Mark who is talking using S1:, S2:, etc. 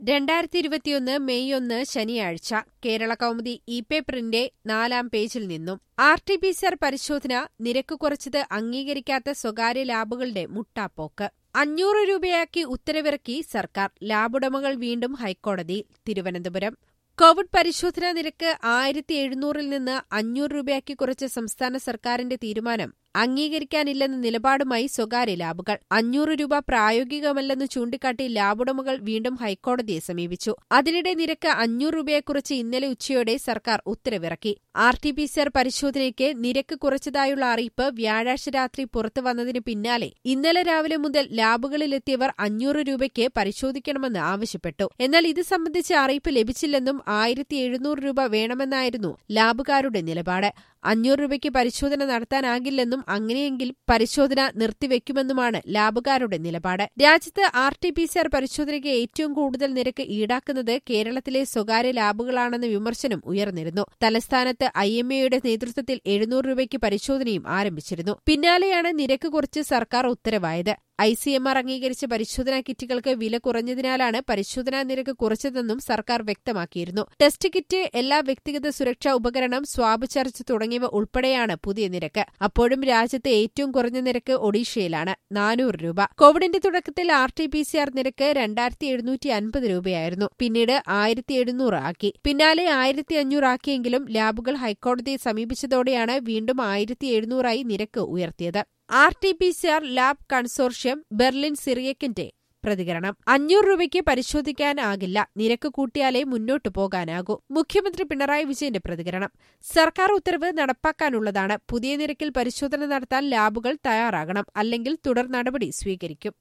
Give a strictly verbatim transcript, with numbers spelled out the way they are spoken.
S1: രണ്ടായിരത്തി ഇരുപത്തിയൊന്ന് മെയ് ഒന്ന് ശനിയാഴ്ച കേരള കൗമുദി ഇ പേപ്പറിന്റെ നാലാം പേജിൽ നിന്നും R T P C R പരിശോധന നിരക്ക് കുറച്ചത് അംഗീകരിക്കാത്ത സ്വകാര്യ ലാബുകളുടെ മുട്ടാപ്പോക്ക്. അഞ്ഞൂറ് രൂപയാക്കി ഉത്തരവിറക്കി സർക്കാർ. ലാബുടമകൾ വീണ്ടും ഹൈക്കോടതിയിൽ. തിരുവനന്തപുരം കോവിഡ് പരിശോധനാ നിരക്ക് ആയിരത്തി എഴുന്നൂറിൽ നിന്ന് അഞ്ഞൂറ് രൂപയാക്കി കുറച്ച സംസ്ഥാന സർക്കാരിന്റെ തീരുമാനം അംഗീകരിക്കാനില്ലെന്ന നിലപാടുമായി സ്വകാര്യ ലാബുകൾ. അഞ്ഞൂറ് രൂപ പ്രായോഗികമല്ലെന്ന് ചൂണ്ടിക്കാട്ടി ലാബുടമകൾ വീണ്ടും ഹൈക്കോടതിയെ സമീപിച്ചു. അതിനിടെ നിരക്ക് അഞ്ഞൂറ് രൂപയെക്കുറിച്ച് ഇന്നലെ ഉച്ചയോടെ സർക്കാർ ഉത്തരവിറക്കി. R T P C R പരിശോധനയ്ക്ക് നിരക്ക് കുറച്ചതായുള്ള അറിയിപ്പ് വ്യാഴാഴ്ച രാത്രി പുറത്തു വന്നതിന് പിന്നാലെ ഇന്നലെ രാവിലെ മുതൽ ലാബുകളിലെത്തിയവർ അഞ്ഞൂറ് രൂപയ്ക്ക് പരിശോധിക്കണമെന്ന് ആവശ്യപ്പെട്ടു. എന്നാൽ ഇത് സംബന്ധിച്ച അറിയിപ്പ് ലഭിച്ചില്ലെന്നും ആയിരത്തി എഴുന്നൂറ് രൂപ വേണമെന്നായിരുന്നു ലാബുകാരുടെ നിലപാട്. അഞ്ഞൂറ് രൂപയ്ക്ക് പരിശോധന നടത്താനാകില്ലെന്നും അങ്ങനെയെങ്കിൽ പരിശോധന നിർത്തിവെക്കുമെന്നുമാണ് ലാബുകാരുടെ നിലപാട്. രാജ്യത്ത് R T P C R പരിശോധനയ്ക്ക് ഏറ്റവും കൂടുതൽ നിരക്ക് ഈടാക്കുന്നത് കേരളത്തിലെ സ്വകാര്യ ലാബുകളാണെന്ന വിമർശനം ഉയർന്നിരുന്നു. തലസ്ഥാനത്ത് ഐ എം എയുടെ നേതൃത്വത്തിൽ എഴുന്നൂറ് രൂപയ്ക്ക് പരിശോധനയും ആരംഭിച്ചിരുന്നു. പിന്നാലെയാണ് നിരക്ക് കുറച്ച് സർക്കാർ ഉത്തരവായത്. ഐ സി എം ആർ അംഗീകരിച്ച പരിശോധനാ കിറ്റുകൾക്ക് വില കുറഞ്ഞതിനാലാണ് പരിശോധനാ നിരക്ക് കുറച്ചതെന്നും സർക്കാർ വ്യക്തമാക്കിയിരുന്നു. ടെസ്റ്റ് കിറ്റ്, എല്ലാ വ്യക്തിഗത സുരക്ഷാ ഉപകരണം, സ്വാബ് ചർച്ച് തുടങ്ങിയവ ഉൾപ്പെടെയാണ് പുതിയ നിരക്ക്. അപ്പോഴും രാജ്യത്ത് ഏറ്റവും കുറഞ്ഞ നിരക്ക് ഒഡീഷയിലാണ്, നാനൂറ് രൂപ. കോവിഡിന്റെ തുടക്കത്തിൽ R T P C R നിരക്ക് രണ്ടായിരത്തി എഴുന്നൂറ്റി അൻപത് രൂപയായിരുന്നു. പിന്നീട് ആയിരത്തി എഴുന്നൂറ് ആക്കി. പിന്നാലെ ആയിരത്തി അഞ്ഞൂറ് ആക്കിയെങ്കിലും ലാബുകൾ ഹൈക്കോടതിയെ സമീപിച്ചതോടെയാണ് വീണ്ടും ആയിരത്തി എഴുന്നൂറായി നിരക്ക് ഉയർത്തിയത്. R T P C R lab consortium Berlin സിറിയക്കിന്റെ പ്രതികരണം. അഞ്ഞൂറ് രൂപയ്ക്ക് പരിശോധിക്കാനാകില്ല, നിരക്ക് കൂട്ടിയാലേ മുന്നോട്ടു പോകാനാകൂ. മുഖ്യമന്ത്രി പിണറായി വിജയന്റെ പ്രതികരണം. സർക്കാർ ഉത്തരവ് നടപ്പാക്കാനുള്ളതാണ്. പുതിയ നിരക്കിൽ പരിശോധന നടത്താൻ ലാബുകൾ തയ്യാറാകണം, അല്ലെങ്കിൽ തുടർ നടപടി സ്വീകരിക്കും.